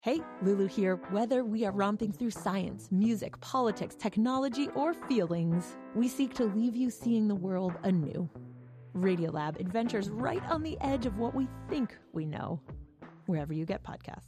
Hey, Lulu here. Whether we are romping through science, music, politics, technology, or feelings, we seek to leave you seeing the world anew. Radiolab adventures right on the edge of what we think we know, wherever you get podcasts.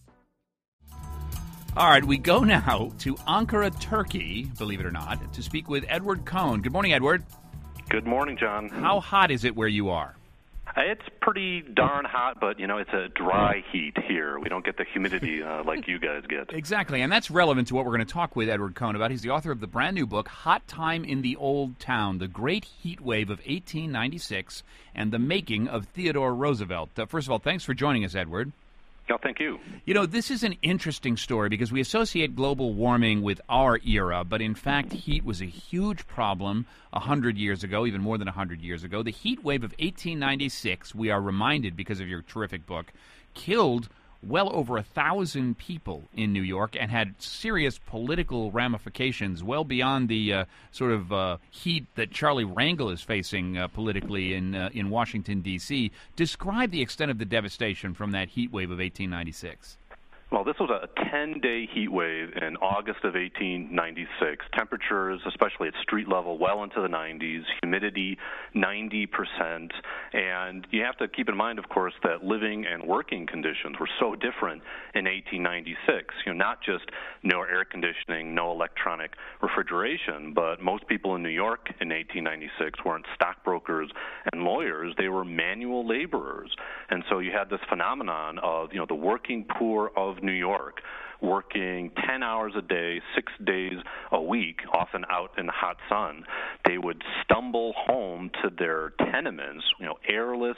All right, we go now to Ankara, Turkey, believe it or not, to speak with Edward Cohn. Good morning, Edward. Good morning, John. How hot is it where you are? It's pretty darn hot, but, it's a dry heat here. We don't get the humidity like you guys get. Exactly, and that's relevant to what we're going to talk with Edward Cohn about. He's the author of the brand new book, Hot Time in the Old Town, The Great Heat Wave of 1896 and the Making of Theodore Roosevelt. First of all, thanks for joining us, Edward. Oh, thank you. This is an interesting story because we associate global warming with our era, but in fact, heat was a huge problem 100 years ago, even more than 100 years ago. The heat wave of 1896, we are reminded because of your terrific book, killed well over 1,000 people in New York and had serious political ramifications well beyond the heat that Charlie Rangel is facing politically in Washington, D.C. Describe the extent of the devastation from that heat wave of 1896. Well, this was a 10-day heat wave in August of 1896. Temperatures, especially at street level, well into the 90s, humidity 90%. And you have to keep in mind, of course, that living and working conditions were so different in 1896. Not just no air conditioning, no electronic refrigeration, but most people in New York in 1896 weren't stockbrokers and lawyers. They were manual laborers. And so you had this phenomenon of, the working poor of New York working 10 hours a day, 6 days a week, often out in the hot sun. They would stumble home to their tenements, airless,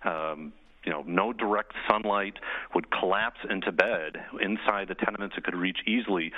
no direct sunlight, would collapse into bed. Inside the tenements, it could reach easily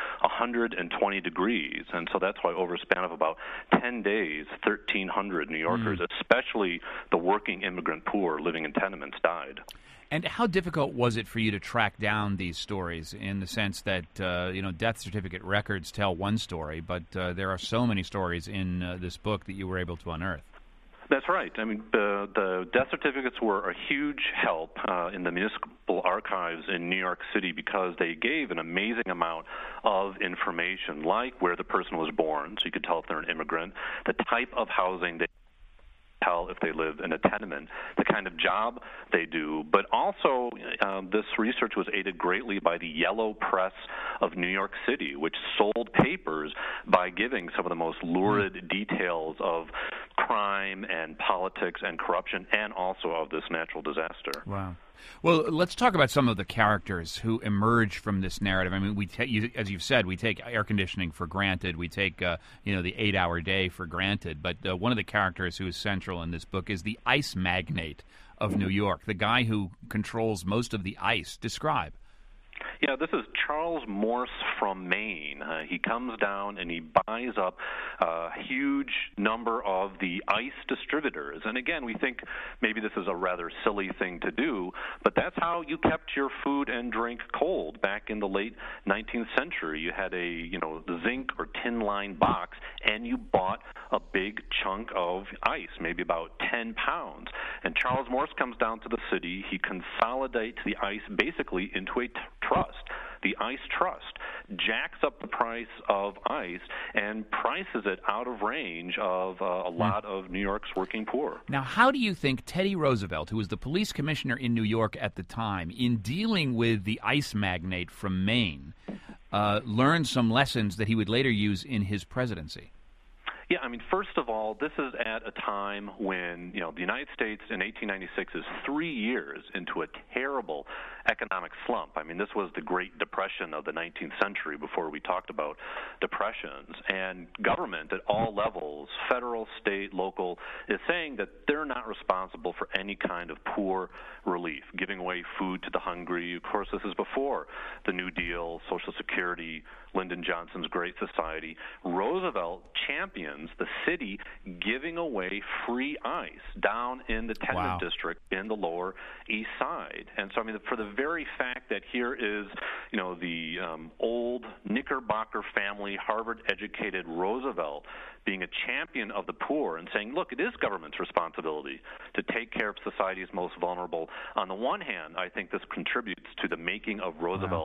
120 degrees. And so that's why over a span of about 10 days, 1,300 New Yorkers, especially the working immigrant poor living in tenements, died. And how difficult was it for you to track down these stories in the sense that, death certificate records tell one story, but there are so many stories in this book that you were able to unearth? That's right. I mean, the death certificates were a huge help in the municipal archives in New York City because they gave an amazing amount of information, like where the person was born, so you could tell if they're an immigrant, the type of housing they tell if they live in a tenement, the kind of job they do, but also this research was aided greatly by the Yellow Press of New York City, which sold papers by giving some of the most lurid details of crime and politics and corruption and also of this natural disaster. Wow. Well, let's talk about some of the characters who emerge from this narrative. I mean, as you've said, we take air conditioning for granted. We take, the 8-hour day for granted. But one of the characters who is central in this book is the ice magnate of New York, the guy who controls most of the ice. Describe. Yeah, this is Charles Morse from Maine. He comes down and he buys up a huge number of the ice distributors. And again, we think maybe this is a rather silly thing to do, but that's how you kept your food and drink cold back in the late 19th century. You had a, zinc or tin lined box, and you bought a big chunk of ice, maybe about 10 pounds. And Charles Morse comes down to the city. He consolidates the ice basically into a trust. The Ice Trust jacks up the price of ice and prices it out of range of a lot of New York's working poor. Now, how do you think Teddy Roosevelt, who was the police commissioner in New York at the time, in dealing with the ice magnate from Maine, learned some lessons that he would later use in his presidency? Yeah, I mean, first of all, this is at a time when, the United States in 1896 is 3 years into a terrible economic slump. I mean, this was the Great Depression of the 19th century before we talked about depressions. And government at all levels, federal, state, local, is saying that they're not responsible for any kind of poor relief, giving away food to the hungry. Of course, this is before the New Deal, Social Security, Lyndon Johnson's Great Society. Roosevelt champions the city giving away free ice down in the tenement district in the Lower East Side. And so, I mean, for the very fact that here is, the old Knickerbocker family, Harvard-educated Roosevelt being a champion of the poor and saying, look, it is government's responsibility to take care of society's most vulnerable. On the one hand, I think this contributes to the making of Roosevelt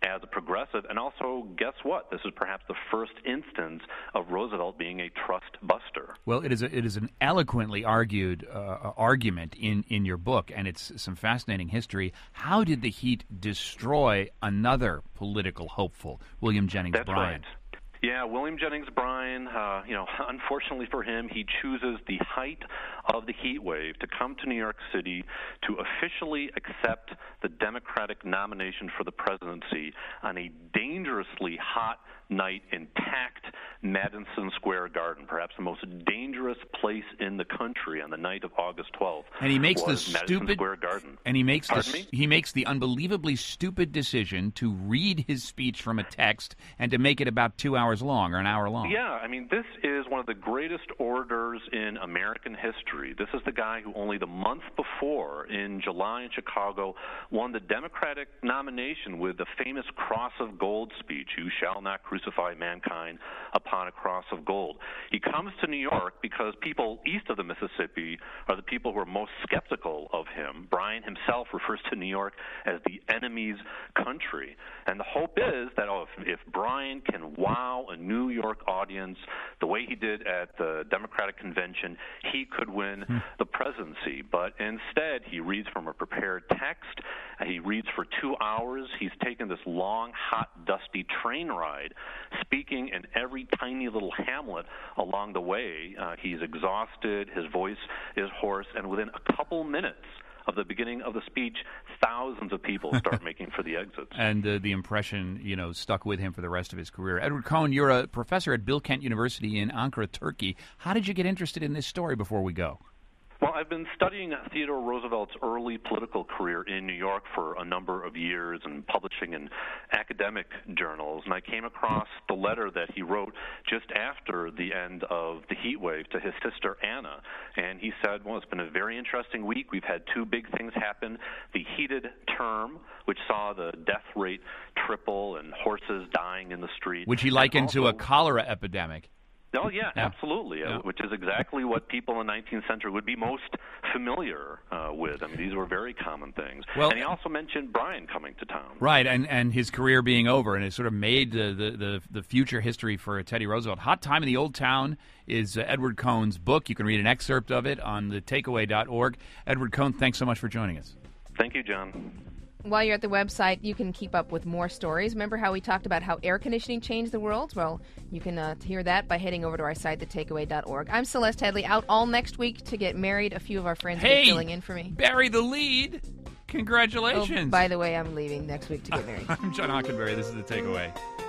as a progressive. And also, guess what? This is perhaps the first instance of Roosevelt being a trust buster. Well, it is an eloquently argued argument in your book, and it's some fascinating history. How did the heat destroy another political hopeful, William Jennings Bryan? That's right. Yeah, William Jennings Bryan, unfortunately for him, he chooses the height of the heat wave to come to New York City to officially accept the Democratic nomination for the presidency on a dangerously hot night in packed Madison Square Garden, perhaps the most dangerous place in the country on the night of August 12th. And he makes the stupid Square Garden. And he makes the unbelievably stupid decision to read his speech from a text and to make it about 2 hours long or an hour long. Yeah, I mean, this is one of the greatest orators in American history. This is the guy who only the month before, in July in Chicago, won the Democratic nomination with the famous Cross of Gold speech, "You shall not crucify mankind upon a cross of gold." He comes to New York because people east of the Mississippi are the people who are most skeptical of him. Bryan himself refers to New York as the enemy's country. And the hope is that if Bryan can wow a New York audience the way he did at the Democratic convention, he could win the presidency. But instead, he reads from a prepared text. He reads for 2 hours. He's taken this long, hot, dusty train ride, speaking in every tiny little hamlet along the way. He's exhausted. His voice is hoarse. And within a couple minutes of the beginning of the speech, thousands of people start making for the exits. And the impression, stuck with him for the rest of his career. Edward Cohen, you're a professor at Bilkent University in Ankara, Turkey. How did you get interested in this story before we go? Well, I've been studying Theodore Roosevelt's early political career in New York for a number of years and publishing in academic journals, and I came across the letter that he wrote just after the end of the heat wave to his sister Anna. And he said, well, it's been a very interesting week. We've had two big things happen. The heated term, which saw the death rate triple and horses dying in the street. Which he likened to a cholera epidemic. Oh, yeah, absolutely, which is exactly what people in the 19th century would be most familiar with. I mean, these were very common things. Well, and he also mentioned Bryan coming to town. Right, and his career being over, and it sort of made the future history for Teddy Roosevelt. Hot Time in the Old Town is Edward Cohen's book. You can read an excerpt of it on thetakeaway.org. Edward Cohen, thanks so much for joining us. Thank you, John. While you're at the website, you can keep up with more stories. Remember how we talked about how air conditioning changed the world? Well, you can hear that by heading over to our site, thetakeaway.org. I'm Celeste Headley, out all next week to get married. A few of our friends are filling in for me. Bury the lead. Congratulations. Oh, by the way, I'm leaving next week to get married. I'm John Hockenberry. This is The Takeaway.